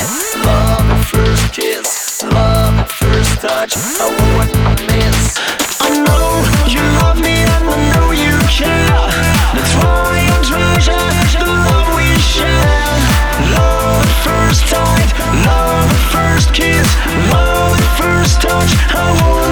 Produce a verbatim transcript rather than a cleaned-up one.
love at first kiss, love at first touch, I wouldn't miss. I know you love me and I know you care. That's why I treasure the love we share. Love at first sight, love at first kiss, love at first touch, I wouldn't